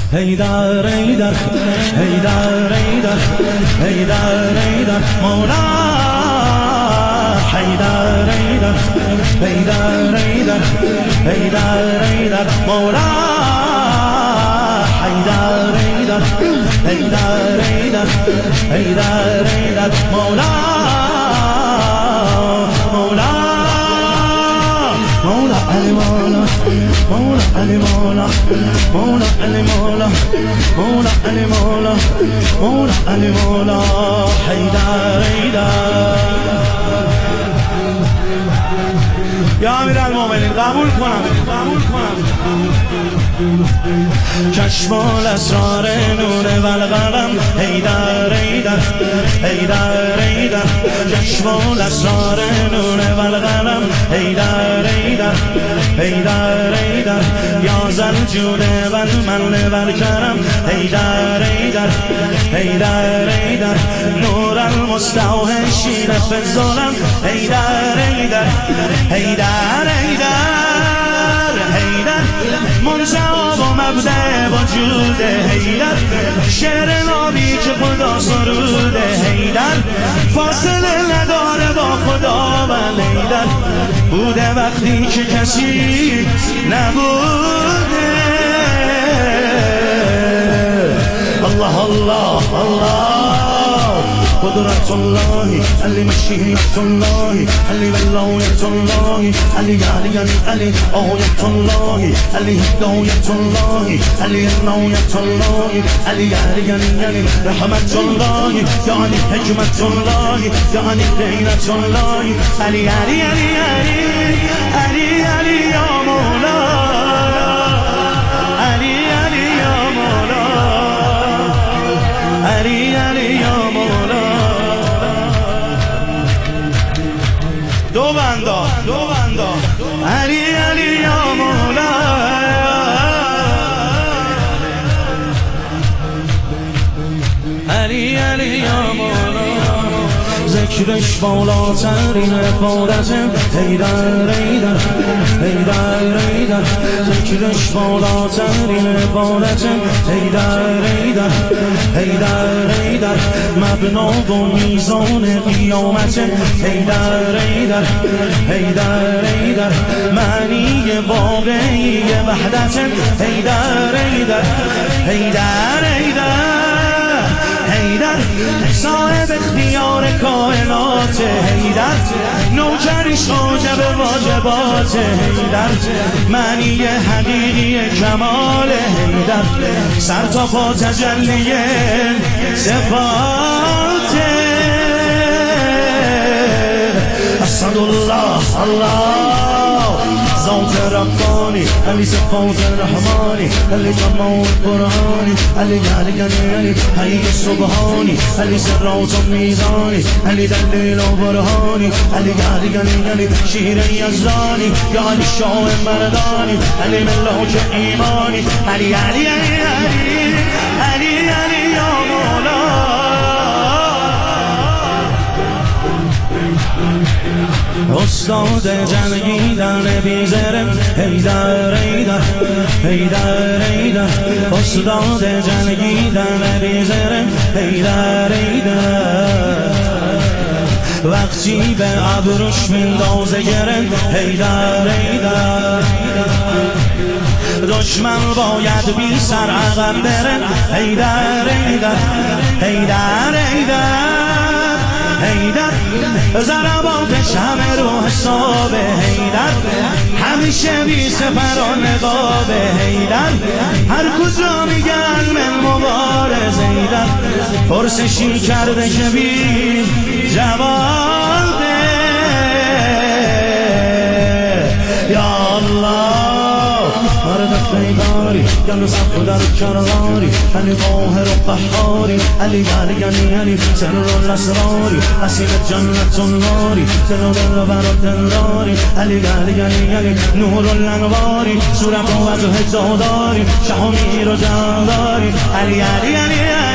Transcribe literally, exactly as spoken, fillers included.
حیدر حیدر حیدر حیدر حیدر حیدر مولا حیدر حیدر حیدر حیدر حیدر حیدر مولا حیدر حیدر حیدر حیدر حیدر حیدر مولا مولا مولا علی مولا مولا علی مولا مولا علی مولا مولا علی مولا مولا علی مولا حیدر حیدر یا امیرالمومنین قبول کنم قبول کنم چشم الاسرار نور و القلم حیدر حیدر حیدر حیدر چشم الاسرار نور و القلم حیدر حیدر حیدر حیدر یا ذا الجود و المن و الکرم حیدر حیدر حیدر حیدر نور المستوحشین فی الظلم حیدر حیدر حیدر حیدر حیدر منشأ و مبدأ وجود حیدر شعر نبی که خدا سروده حیدر فاصله نداره با خدا و حیدر بوده وقتی که کسی نبوده الله الله الله قدرت الله علی مشیت الله علی ولایت الله علی علی علی علی آیت الله علی هدایت الله علی عنایت الله علی علی علی علی رحمت الله یعنی حکمت الله یعنی غیرت الله علی علی علی علی علی علی یا مولا علی علی یا مولا علی علی یا مولا دو بندا دو بندا علی علی یا مولا علی علی یا مولا ذکرش بالاترین عبادت حیدر حیدر حیدر حیدر ذکرش بالاترین عبادت حیدر حیدر حیدر حیدر مبنا و میزان قیامت حیدر حیدر حیدر حیدر معنی واقعی وحدت حیدر حیدر حیدر حیدر حیدر صاحب اختیار کائنات حیدر نوکرش واجب واجبات حیدر معنی حقیقی کمال حیدر سر تا پا تجلی صفات اسد الله الله ذات ربانی علی صفات رحمانی علی جمال قرآنی علی علی علی علی حی سبحانی علی سرات و میزانی علی دلیل و برهانی علی علی علی علی شیر یزدانی یا علی شاه مردانی علی ملاک ایمانی علی علی علی علی علی علی یا مولا استاد جنگیدن بیزرم حیدر حیدر حیدر حیدر استاد جنگیدن بیزرم حیدر حیدر وقتی به ابروش میندازه گرم حیدر حیدر دشمن باید بی سر عقب برم حیدر حیدر حیدر حیدر حیدر ضرباتش همه رو حساب حیدر همیشه بی سپر و نقاب حیدر هر کجا میگن من مبارز حیدر پرسشی کرده که بی جوابه یا الله مردت بیداری گل صف در کراری علی قاهر و قهاری علی علی علی علی سر الاسراری اسیر جنت الناری دل و دل بر دلداری علی علی علی علی نور الانواری صورت و وجه جاداری شه و میر و جانداری علی علی علی